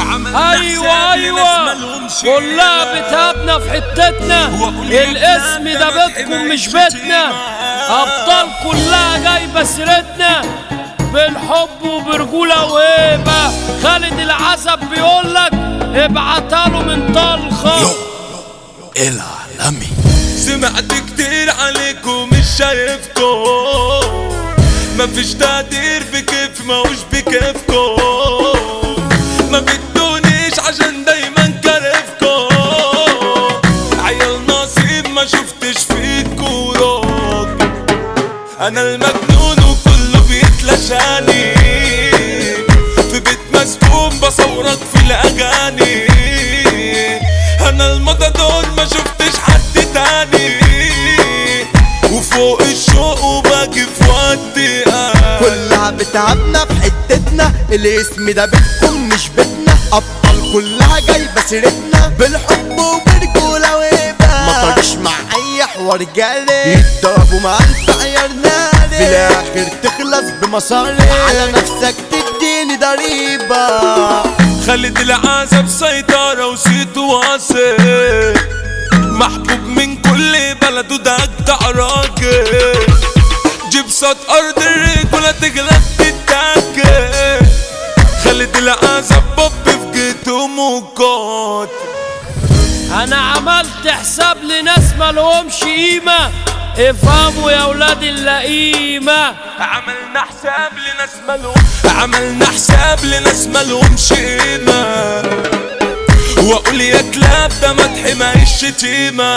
ايوه ايوه كلها بتهابنا في حتتنا، الاسم ده بيتكم مش بيتنا، ابطال كلها جايبه سيرتنا بالحب وبرجوله وهيبه. خالد العزب بيقولك ابعتاله من طلخه العالمي. سمعت كتير عليكم مش شايفكم، مفيش تقدير بكيف ماهوش بكيفكم، ما بدونيش عشان دايما كرفكم، عيال نصيب ما شفتش فيكوا راجل، انا المجنون وكله بيتلاشاني، في بيت مسكون بصورك في الاغاني، انا المضادون ما شفتش حد تاني، وفوق الشوق وباجي في وقتي كلها بتعبنا في حتتنا، الاسم ده بيتكم مش بيتنا، ابطال كلها جايبه سيرتنا بالحب وبرجوله وهيبه، ما طارش مع اي حوار جاري، يتضربوا مع الفقير ناري، في الاخر تخلص بمصاري، على نفسك تديني ضريبه. خالد العزب سيطرة وصيته واصل، محبوب من كل بلده ده اجدع راجل، جيب صوت ارض الرجولة تغلب تتاكل، خالد العزب بوب في جيته موجود. انا عملت حساب لناس مالهمش قيمه، افهموا يا ولاد اللئيمه، عملنا حساب لناس مالهمش قيمة، واقول يا كلاب ده مدح ما الشتيمة،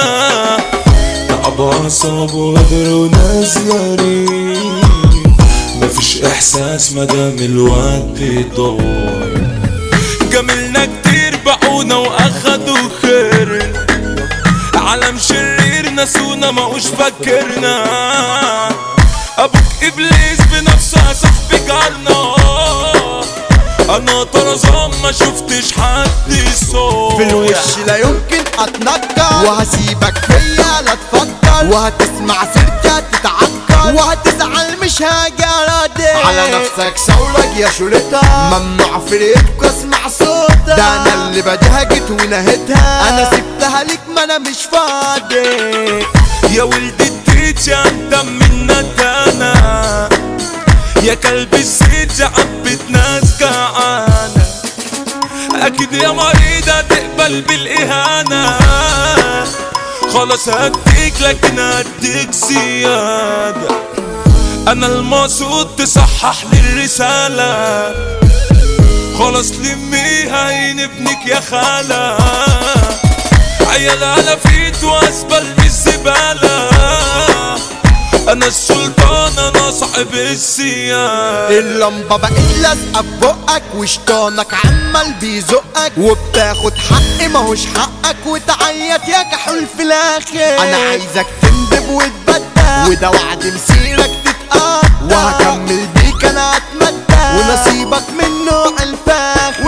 تعب اعصاب وغدر وناس غريب، مفيش احساس مدام الوقت ضايع، جملنا كتير باعونا واخدوا خيرنا، عالم شرير ناسونا ماهوش فاكرنا، ابوك ابليس بنفسه يا صاحبي جارنا، انا طرزان ما شفتش حد صوت، في الوش لا يمكن اتنكر، وهسيبك فيا لا تفكر، وهتسمع سيرتي تتعكر، وهتزعل مش هاجي اراضي، على نفسك ثورك يا شرطة، ممنوع في ريبك اسمع صوتها، ده انا اللي بديها جيت ونهيتها، انا سبتها ليك ما انا مش فاضي، يا ولد التيت يا انت من ندانا، يا كلب السيد يا عبت ناس جعانة، اكيد يا مريضة تقبل بالاهانة، خلاص هديك لكن هديك زيادة، انا المقصود تصحح لي الرسالة، خلاص لميها ينبنك يا خالة، عيال على فيت واسبل بالزبالة، انا السلطان انا صاحب السيادة، اللمبة بقت لازقة في بقك، وشطانك عمال بيزقك، وبتاخد حق ماهوش حقك، وتعيط يا كحول في الاخر، انا عايزك تندب وتبدل، وده وعد مسيرك تتقطع، وهكمل بيك انا اتمتع، ونصيبك من نوع الفاخر،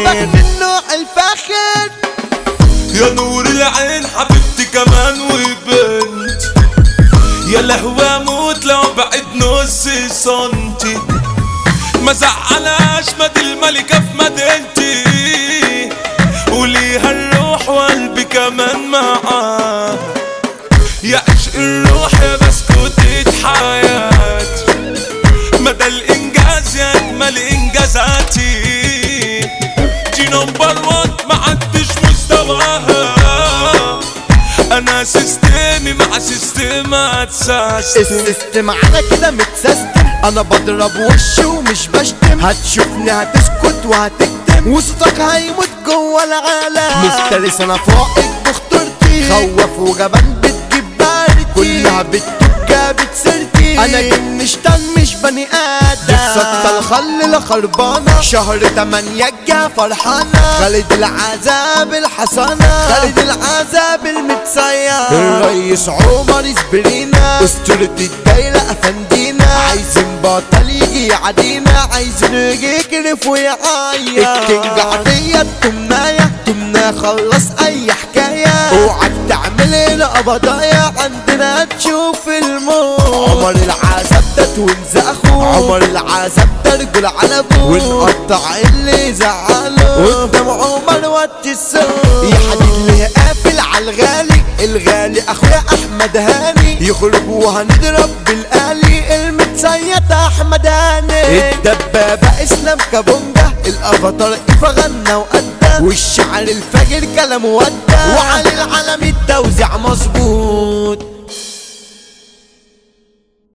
يا نور العين حبيبتي كمان وبنت، يا لهوي اموت لو بعد نص سنتي، ما زعلهاش مد الملكة في مدينتي، وليها الروح وقلبي كمان معاه، يا عشق الروح يا بسكوتة حياتي، مدى الانجاز يا اجمل انجازاتي، دي نمبر 1 معدش مستواها، انا سيستمي مع سيستمات السيستم على كده متسيستم، انا بضرب وش ومش بشتم، هتشوفني هتسكت وهتكتم، وصوتك هيموت جوه العالم، مفترس انا فوقك بخطرتي، خوف وجبان بتجيب باردي، كلها بتدوب جابت سيرتي، انا جن شيطان مش بني ادم، نفسك الخل لا خربانه، شهر 8 الجا فرحانه، خالد العذاب الحصانه، خالد العذاب المتصير، الريس عمر سبرينا، اسطورة الدايرة افندينا، عايزين بطل يجي يعدينا، عايزين يجي يكرف ويعيط، الكينج عطية التمناية، تمناية خلص اي حكاية، اوعك تعمل هنا قبضايا، عندنا تشوف الموت، عمر العذاب ده ويلزق اخوه. عمر العزب ده رجل على ابوه ونقطع اللي زعله قدام عمر وطي السوق. يا حديد ليه قافل عالغالي الغالي اخويا احمد هاني يخرج وهنضرب بالآلي المتصيد احمد هاني. الدبابة اسلام كابونجا الافاتار ايفا غنى وأدى والشعر الفجر كلام ودى وعلي العالمي التوزيع مظبوط.